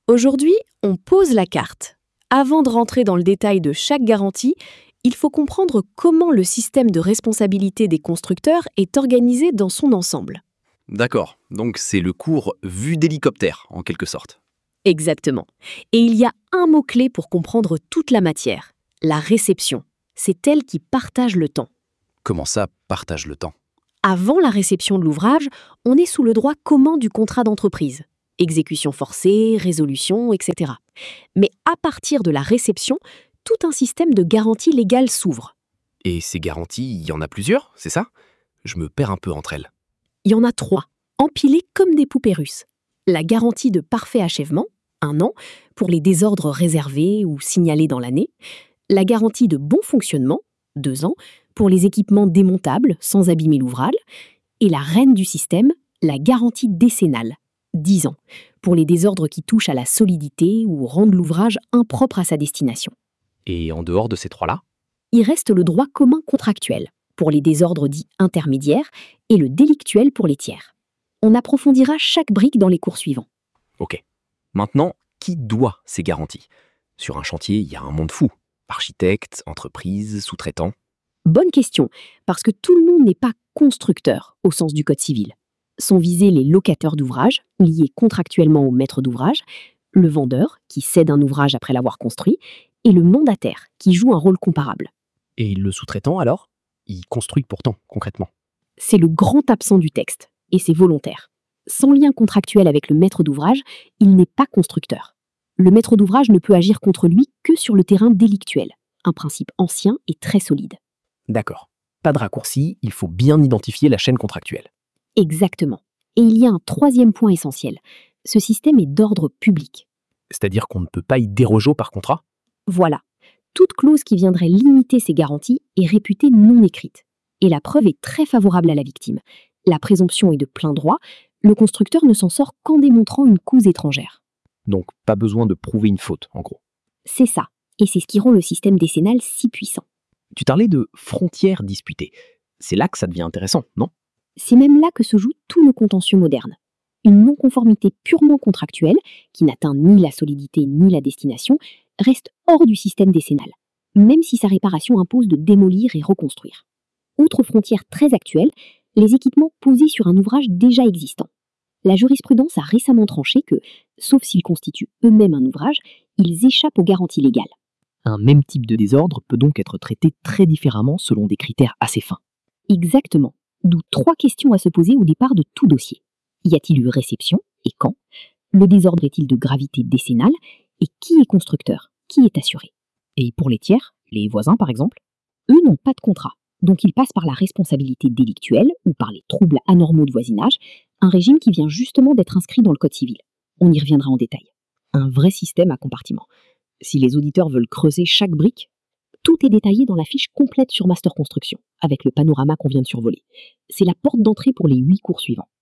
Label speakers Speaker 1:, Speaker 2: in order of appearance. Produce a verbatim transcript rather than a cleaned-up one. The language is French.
Speaker 1: Aujourd'hui, on pose la carte. Avant de rentrer dans le détail de chaque garantie, il faut comprendre comment le système de responsabilité des constructeurs est organisé dans son ensemble.
Speaker 2: D'accord, donc c'est le cours vue d'hélicoptère, en quelque sorte.
Speaker 1: Exactement. Et il y a un mot-clé pour comprendre toute la matière, la réception. C'est elle qui partage le temps.
Speaker 2: Comment ça partage le temps?
Speaker 1: Avant la réception de l'ouvrage, on est sous le droit commun du contrat d'entreprise. Exécution forcée, résolution, et cetera. Mais à partir de la réception, tout un système de garantie légale s'ouvre.
Speaker 2: Et ces garanties, il y en a plusieurs, c'est ça? Je me perds un peu entre elles.
Speaker 1: Il y en a trois, empilées comme des poupées russes. La garantie de parfait achèvement, un an, pour les désordres réservés ou signalés dans l'année. La garantie de bon fonctionnement, deux ans, pour les équipements démontables sans abîmer l'ouvrage. Et la reine du système, la garantie décennale, dix ans, pour les désordres qui touchent à la solidité ou rendent l'ouvrage impropre à sa destination.
Speaker 2: Et en dehors de ces trois-là?
Speaker 1: Il reste le droit commun contractuel, pour les désordres dits intermédiaires, et le délictuel pour les tiers. On approfondira chaque brique dans les cours suivants.
Speaker 2: Ok. Maintenant, qui doit ces garanties? Sur un chantier, il y a un monde fou. Architectes, entreprises, sous-traitants.
Speaker 1: Bonne question, parce que tout le monde n'est pas constructeur au sens du Code civil. Sont visés les locataires d'ouvrage, liés contractuellement au maître d'ouvrage, le vendeur, qui cède un ouvrage après l'avoir construit, et le mandataire, qui joue un rôle comparable.
Speaker 2: Et le sous-traitant, alors? Il construit pourtant, concrètement.
Speaker 1: C'est le grand absent du texte, et c'est volontaire. Sans lien contractuel avec le maître d'ouvrage, il n'est pas constructeur. Le maître d'ouvrage ne peut agir contre lui que sur le terrain délictuel, un principe ancien et très solide.
Speaker 2: D'accord. Pas de raccourci, il faut bien identifier la chaîne contractuelle.
Speaker 1: Exactement. Et il y a un troisième point essentiel. Ce système est d'ordre public.
Speaker 2: C'est-à-dire qu'on ne peut pas y déroger par contrat?
Speaker 1: Voilà. Toute clause qui viendrait limiter ces garanties est réputée non écrite. Et la preuve est très favorable à la victime. La présomption est de plein droit. Le constructeur ne s'en sort qu'en démontrant une cause étrangère.
Speaker 2: Donc pas besoin de prouver une faute, en gros.
Speaker 1: C'est ça. Et c'est ce qui rend le système décennal si puissant.
Speaker 2: Tu parlais de frontières disputées. C'est là que ça devient intéressant, non?
Speaker 1: C'est même là que se joue tout le contentieux moderne. Une non-conformité purement contractuelle, qui n'atteint ni la solidité ni la destination, reste hors du système décennal, même si sa réparation impose de démolir et reconstruire. Autre frontière très actuelle, les équipements posés sur un ouvrage déjà existant. La jurisprudence a récemment tranché que, sauf s'ils constituent eux-mêmes un ouvrage, ils échappent aux garanties légales.
Speaker 2: Un même type de désordre peut donc être traité très différemment selon des critères assez fins.
Speaker 1: Exactement. D'où trois questions à se poser au départ de tout dossier. Y a-t-il eu réception et quand? Le désordre est-il de gravité décennale? Et qui est constructeur? Qui est assuré? Et pour les tiers, les voisins par exemple, eux n'ont pas de contrat. Donc ils passent par la responsabilité délictuelle ou par les troubles anormaux de voisinage, un régime qui vient justement d'être inscrit dans le Code civil. On y reviendra en détail. Un vrai système à compartiments. Si les auditeurs veulent creuser chaque brique, tout est détaillé dans la fiche complète sur Master Construction, avec le panorama qu'on vient de survoler. C'est la porte d'entrée pour les huit cours suivants.